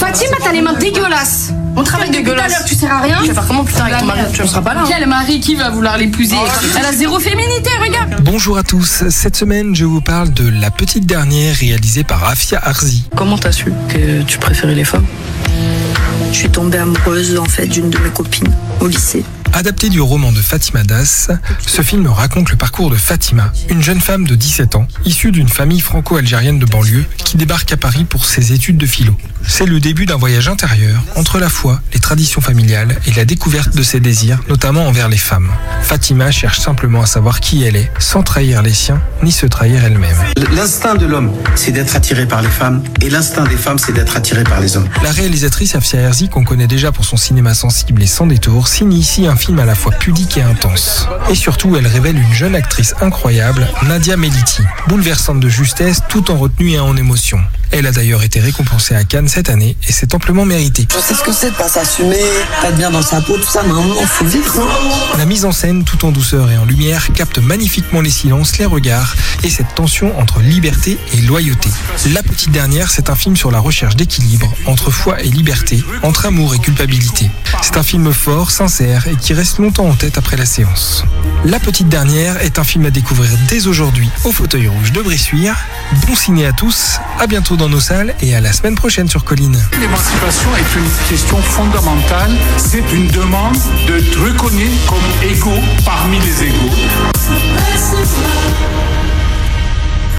Fatima, t'as les mains dégueulasses. On travaille depuis tout à l'heure, tu sers à rien. Tu vas faire comment putain avec ton mari? Tu ne seras pas là. Quel mari qui va vouloir l'épouser? Elle a zéro féminité, regarde. Bonjour à tous, cette semaine je vous parle de La Petite Dernière réalisée par Afia Arzi. Comment t'as su que tu préférais les femmes? Je suis tombée amoureuse en fait d'une de mes copines au lycée. Adapté du roman de Fatima Das, ce film raconte le parcours de Fatima, une jeune femme de 17 ans, issue d'une famille franco-algérienne de banlieue, qui débarque à Paris pour ses études de philo. C'est le début d'un voyage intérieur entre la foi, les traditions familiales et la découverte de ses désirs, notamment envers les femmes. Fatima cherche simplement à savoir qui elle est, sans trahir les siens, ni se trahir elle-même. L'instinct de l'homme, c'est d'être attiré par les femmes, et l'instinct des femmes, c'est d'être attiré par les hommes. La réalisatrice Afia Arzi, qu'on connaît déjà pour son cinéma sensible et sans détour, signe ici un film à la fois pudique et intense. Et surtout, elle révèle une jeune actrice incroyable, Nadia Meliti, bouleversante de justesse tout en retenue et en émotion. Elle a d'ailleurs été récompensée à Cannes cette année et c'est amplement mérité. Je sais ce que c'est de pas s'assumer, pas être bien dans sa peau, tout ça, mais à un moment, faut vivre. La mise en scène, tout en douceur et en lumière, capte magnifiquement les silences, les regards et cette tension entre liberté et loyauté. La Petite Dernière, c'est un film sur la recherche d'équilibre entre foi et liberté, entre amour et culpabilité. C'est un film fort, sincère et qui reste longtemps en tête après la séance. La Petite Dernière est un film à découvrir dès aujourd'hui au fauteuil rouge de Bressuire. Bon ciné à tous, à bientôt dans nos salles et à la semaine prochaine sur Colline. L'émancipation est une question fondamentale. C'est une demande d'être reconnu comme égaux parmi les égaux.